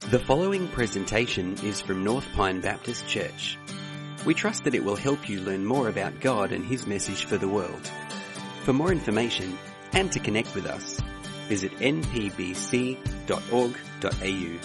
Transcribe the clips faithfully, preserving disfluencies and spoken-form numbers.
The following presentation is from North Pine Baptist Church. We trust that it will help you learn more about God and His message for the world. For more information and to connect with us, visit n p b c dot org dot a u.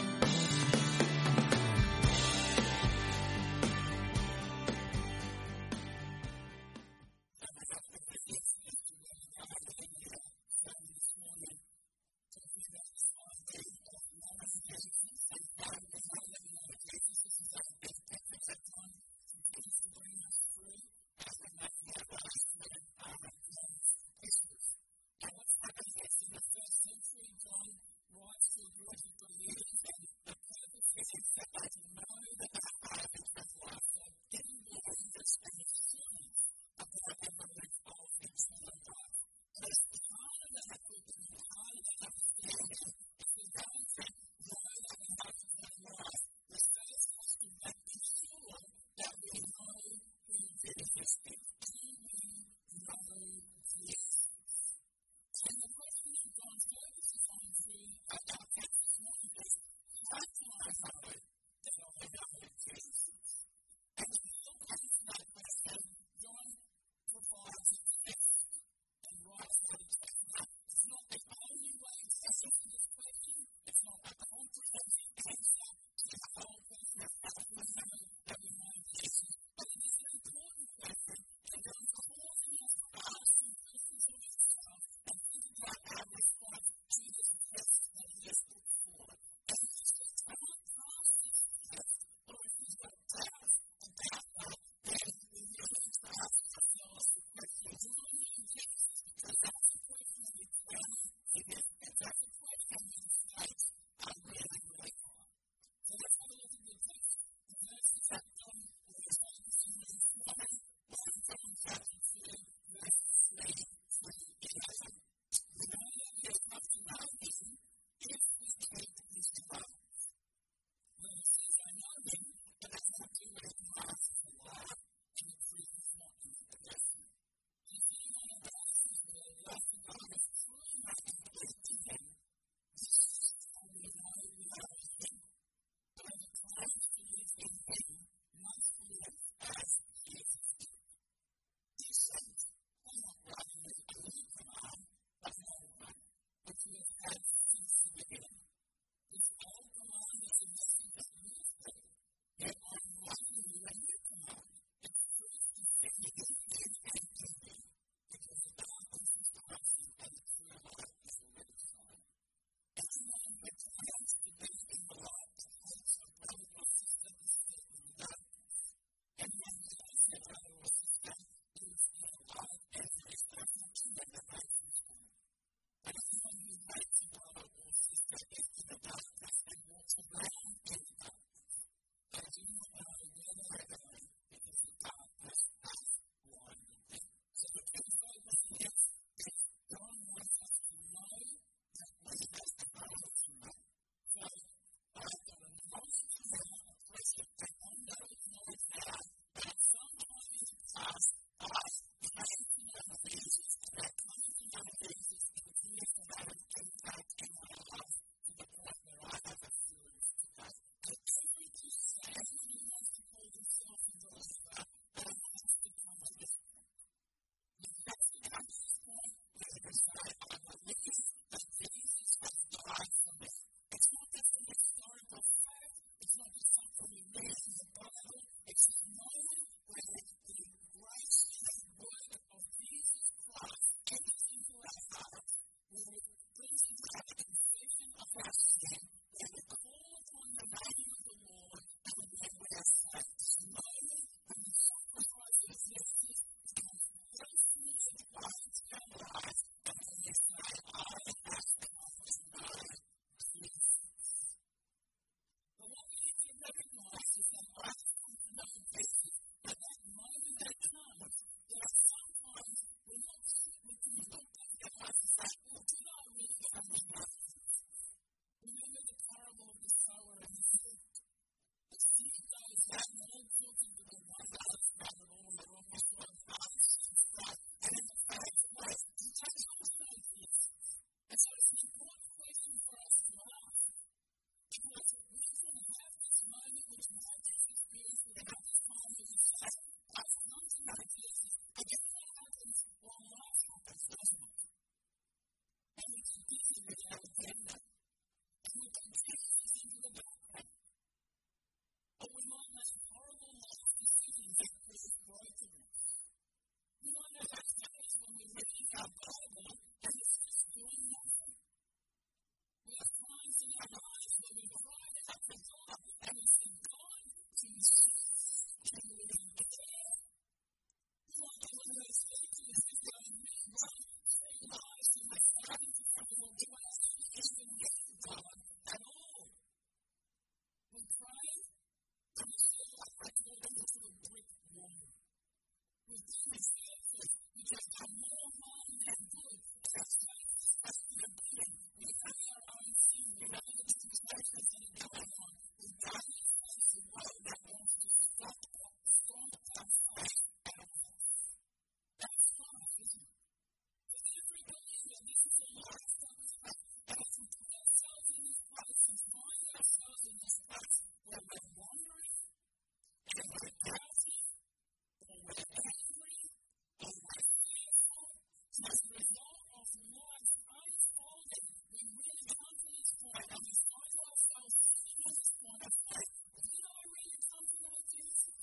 pray, and we feel like we're talking to a brick wall. We seriously, we just have more harm than good. Just makes us feel better. We have our own thing. We know the situations that are going on. We don't face the world that wants to stop or stop our faith at all. That's life, isn't it? For every believer, this is a life that we face. And if we put ourselves in this place and find ourselves in this place where we're wandering, and we're doubting, or we're angry, or we're fearful, as a result of life unfolding, we really come to this point and we find ourselves sitting at this point of faith. Did I really come to know Jesus?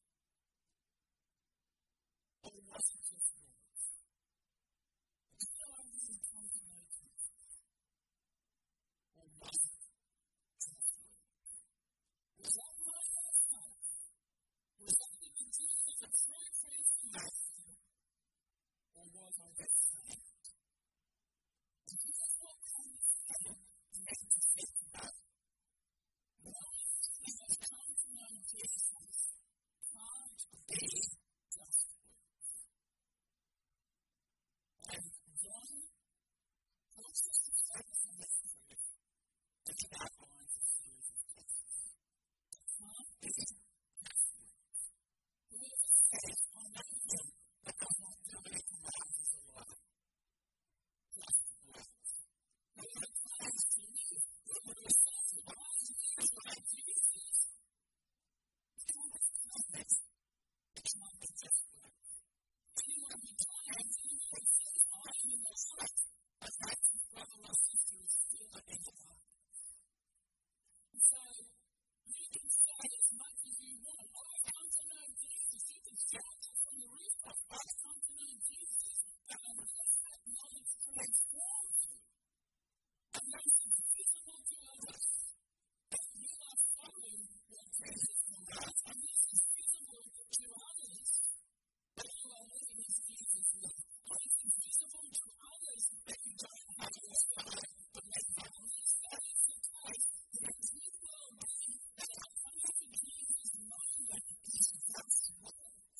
Or was it just words? Did I really come to know Jesus? Or was it just words? Was that my faith? Was that the beginning of a true transformation? Or was I just saying? And this is what comes from the message of faith about. Life is to come to know Jesus can't be just words. And John helps us to focus on this truth as it outlines a series of texts. It can't be just words. Whoever says, I know him, but does not do it in life is a liar. Just words. Whoever claims to live, whoever says, I live like Jesus, it can't be just words. It can't be just words. Anyone who claims to live says, I am in the light, but makes his brother or sister is still in the dark. And so, you can say as much as you want, I come to know Jesus. You can shout it from the rooftop, I come to know Jesus. But unless that knowledge transforms you, and makes it visible to others, that you are following what Jesus does, and this is visible to others, that you are living as Jesus lives. And it's visible to others that you don't have your side, but that you unless that is the case, then you will be that our faith in Jesus' moment is just words.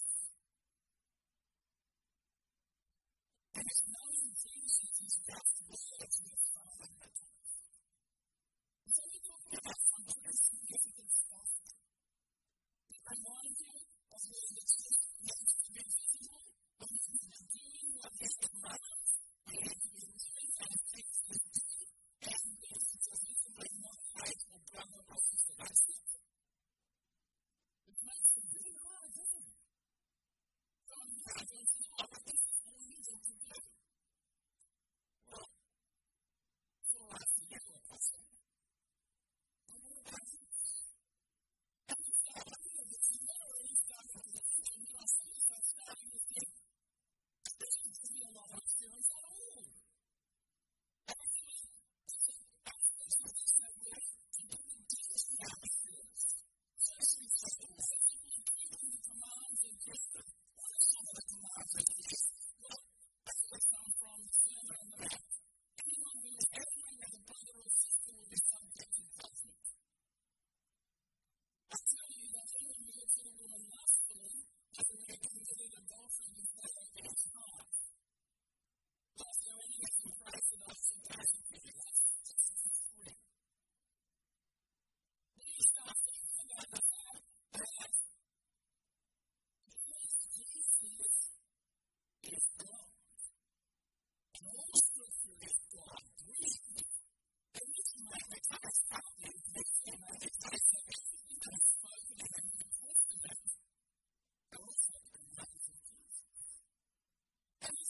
And if knowing Jesus is just words, we're following the text. And so we talk about some very significant stuff. It reminds you of what it is next to be visible, what it is to doing what is admired, what it is to be living and it takes the deed, and it is to visibly not faith or brother or sister. That's it. It makes it really hard, doesn't it? Some of you guys don't say, oh, but this is all easy to do. Well, for us to get to a person, but what about it? And we say, I think of this, you never really started to the teaching, you know, I see this, I started to think, this seems to be a lot of experience at all. Actually, it's not just that way, to do the deepest of our experience. So as we say, basically, keeping the commands of Jesus. What are some of the commands of Jesus? Well, that's where they come from, the Sermon on the Mount. Anyone who is angry with a brother or sister will be subject to judgment. I tell you that anyone who looks at a woman lustfully has already committed adultery before they get his heart. Lest there any of you Christ and us in passion for you, that's just free. When you start thinking about the fact that because Jesus is God, and all scripture is God breathed, and this might make us happy, this can make us happy, everything that is spoken in the New Testament, also in the life of Jesus. And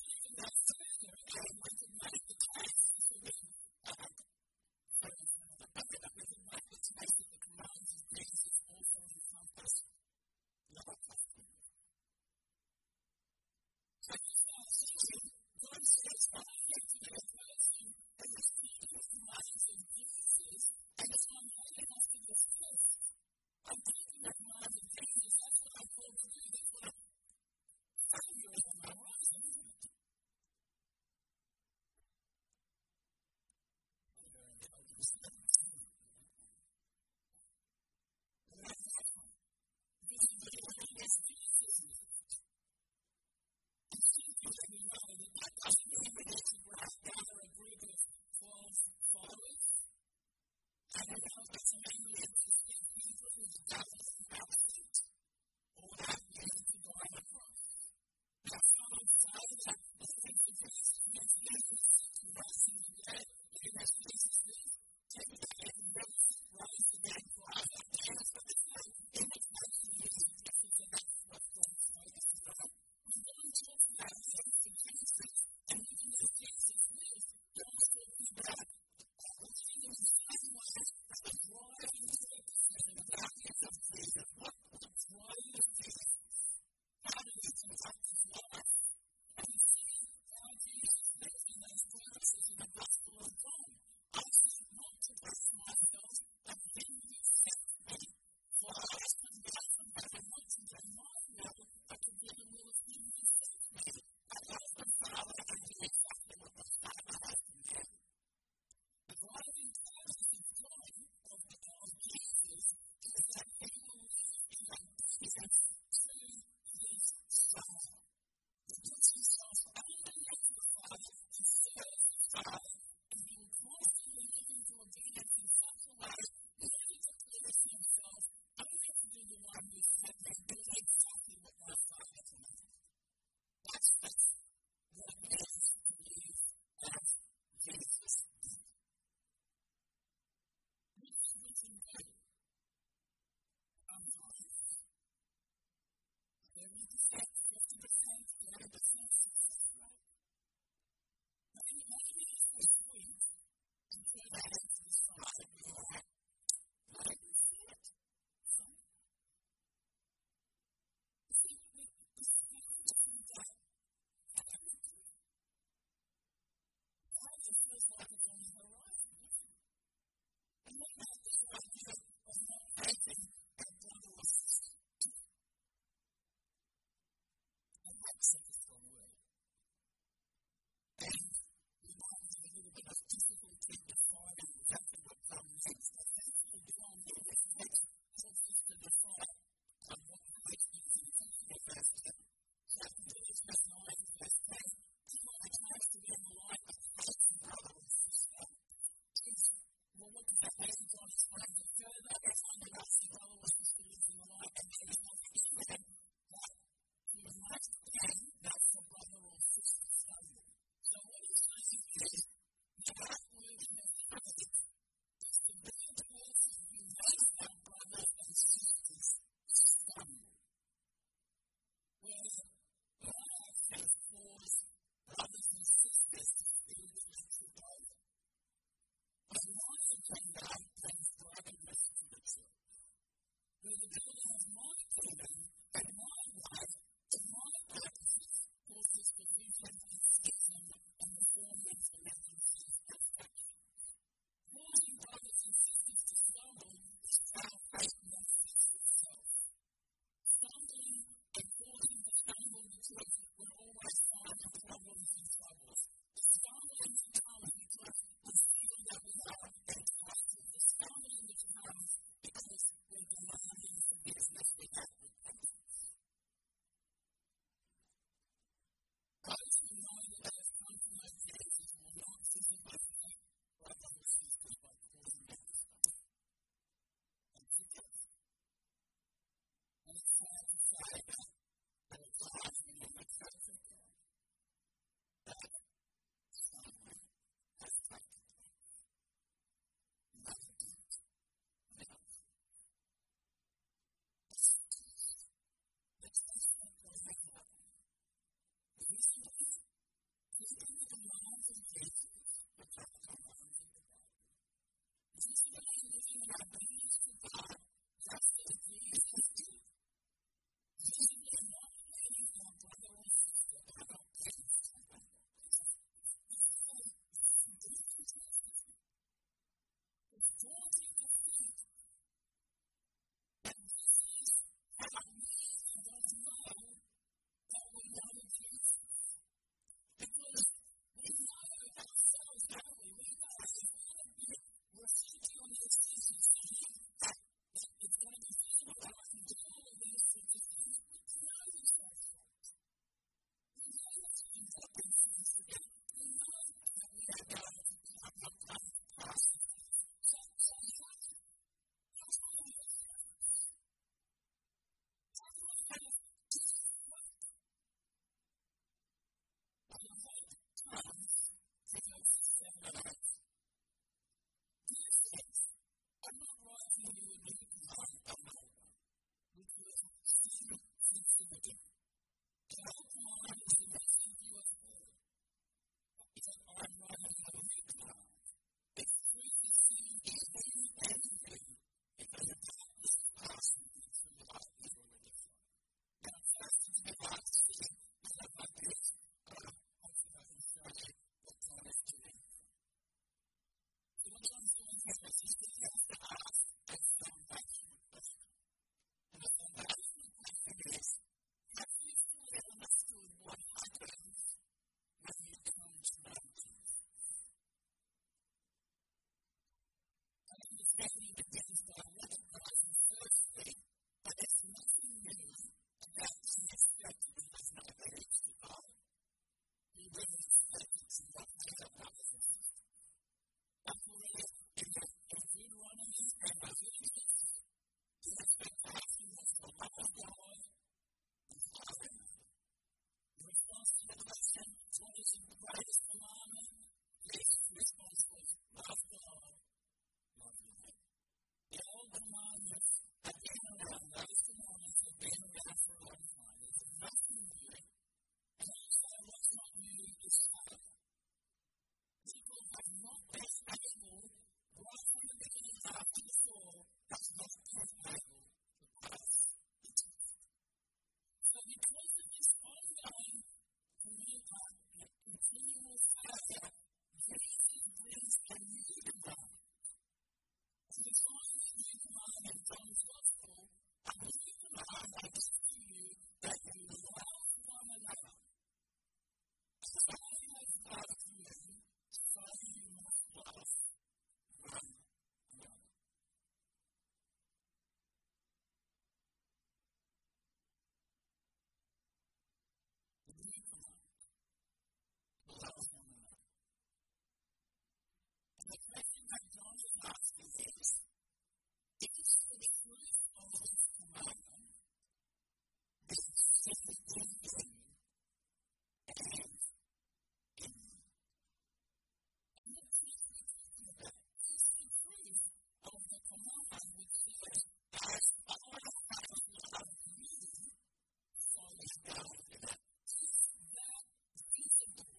ask is this: is the truth of this commandment the specific reason and in and the truth we're talking about is the truth of the commandment which says, as I have loved you, so is God for that. Is that visible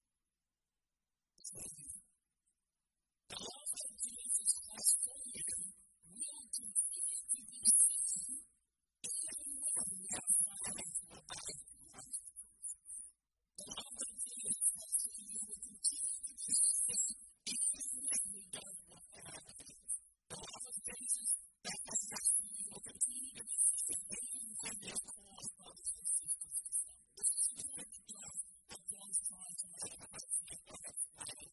to you? The love that Jesus has for you will continue to be seen even when we have failing to obey Him. The love that Jesus has for you will continue to be seen even when we don't walk out of it. The love of Jesus that has for you will continue to be seen even when we are called brothers and sisters to stumble. This is the point of John that John's trying to make about the fact of it.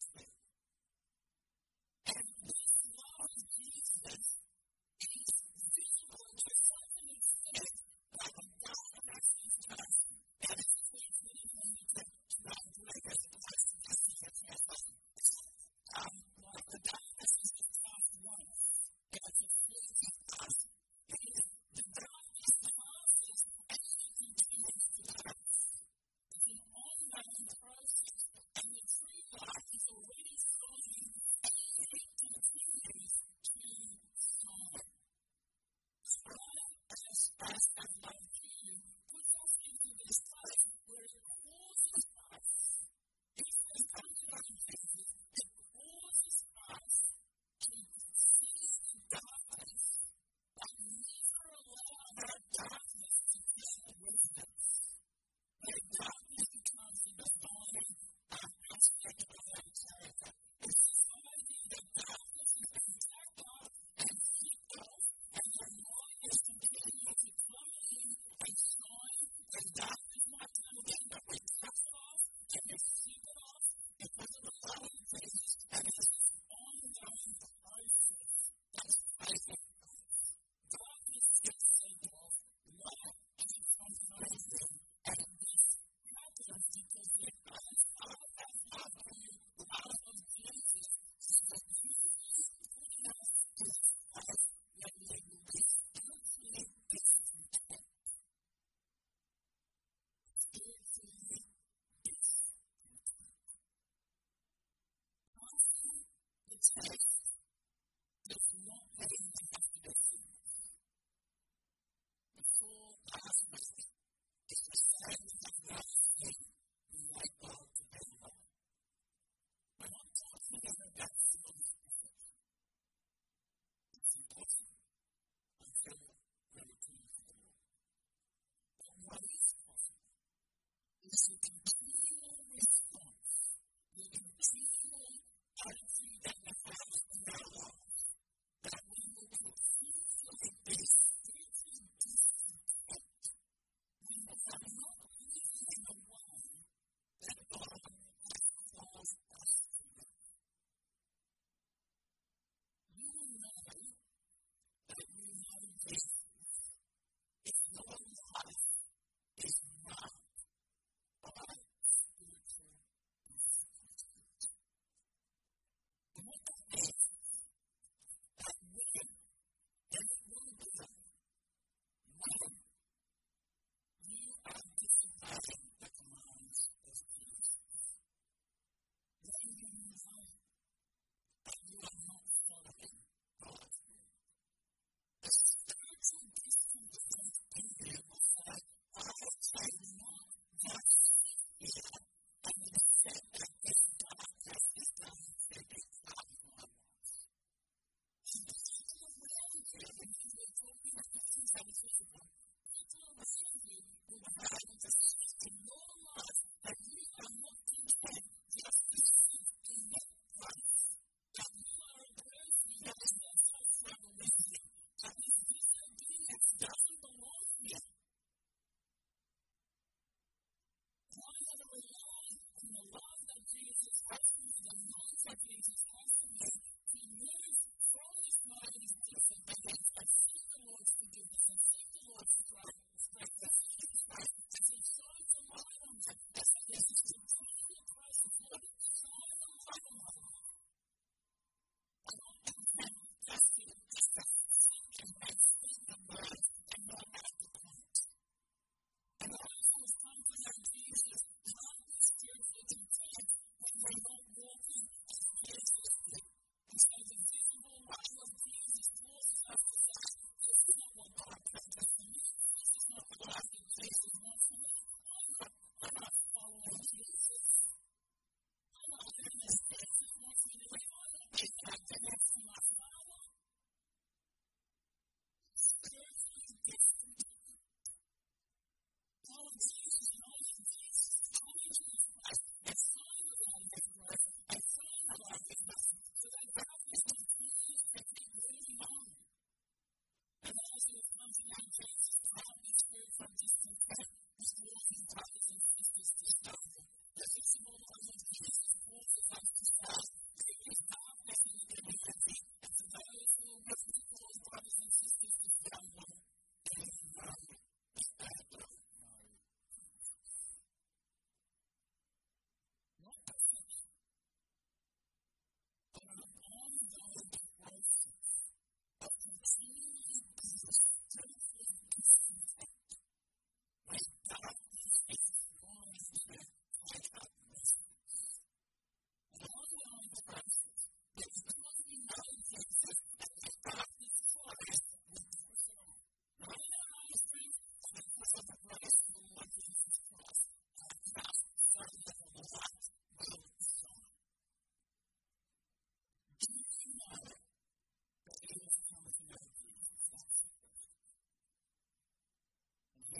And this love of Jesus is visible to such an extent that the God of our sisters and its sweet living in the graduate as the rest of the season has done. Um, like the darkness is the tough once, and it's a fleeting us. The darkness passes and it continues to pass. It's an ongoing process, and the true life is already flowing. It continues to shine. Shine as as and like you puts us into this place where it causes us. It's the contradiction. It causes us to see the darkness, but never allow that darkness to deal with us. That darkness becomes the divine aspect of our character. It's finding that darkness is being tapped up and kicked off, and your light is continuing to come in and shine, and darkness might come again, but we tap it off, and we keep it off, because of the love of Jesus, and it's an ongoing process. That's faith. Darkness gets taken off, light and it comes in, and this happens because the Father's love for you, the love of Jesus, is that you putting us in this life that we will be spiritually discontent. Spiritually discontent. Passing the test does not mean we have to do things. Before last week, it's the same as last week. We like God to be love. We're not talking about feeling perfection. It's impossible until we're returning to the Lord. But what is possible is the continual response, the continual attitude that we have in our lives, that we will continually be spiritually discontent when we are not living in the way that God has called us to live. You will know that you know Jesus if your life is marked by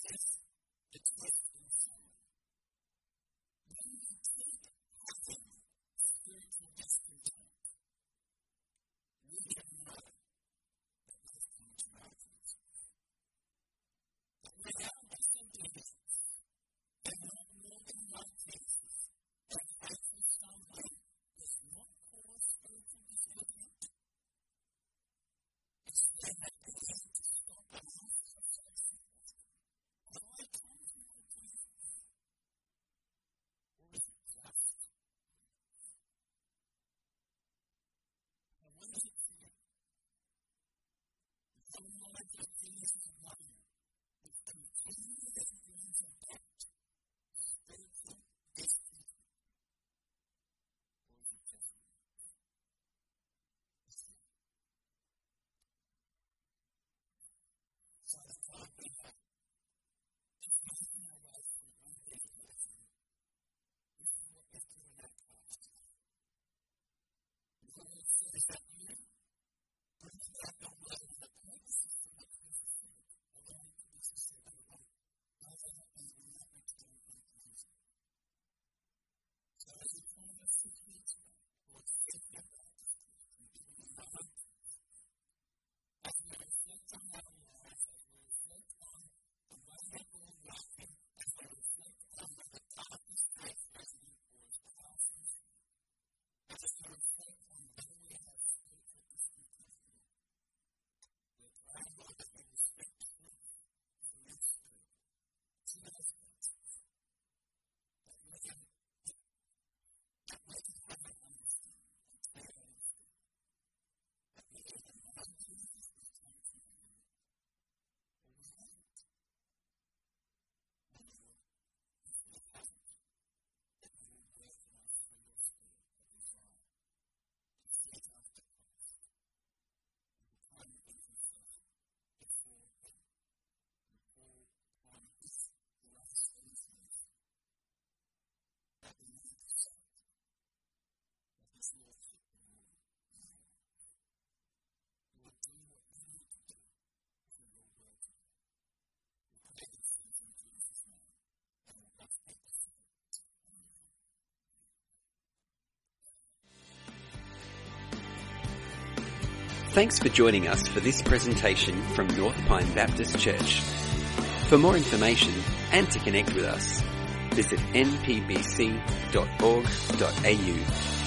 is the twist in soul. When you take having spiritual discontent, we have known that we have come to know Jesus. But reality simply is that not more than one Jesus, that faith in some way does not cause spiritual discontent. It's when that we have to stop and ask ourselves, have I come to know Jesus? Or is it just? Now, what is it for you? Your knowledge of Jesus alone will continue to bring about spiritual discontent. Or is it just? So the time we have to fasten our way from one day to the next, this is what we're doing our past. The Lord says that you bring about your way in the purposes for which we fulfill it, allowing to be fulfilled in the way. Rather than being remembered to do it in Jesus. So as we find us six weeks ago, Lord, thinking about this and giving you the hope. As we reflect on our lives, as we reflect on the way that we're walking, as we reflect on the darkest faith resident for us, the house of God, as we reflect on whether we have spiritual discontent, we're praying, Lord, that we respect truth for its truth. To those things, that we can that we can have an understanding and clear understanding. That we either know Jesus or come to know him, or we haven't. And Lord, if we haven't, that you will work in us through your Spirit a desire to seek after Christ and become even further before him. And Paul promised grace in his mercy that we may accept that his Lordship will rule in our life. Lord, do what we need to do for your will to do. We pray these things in Jesus' name, and all God's people say, Amen. Thanks for joining us for this presentation from North Pine Baptist Church. For more information and to connect with us, visit n p b c dot org dot a u.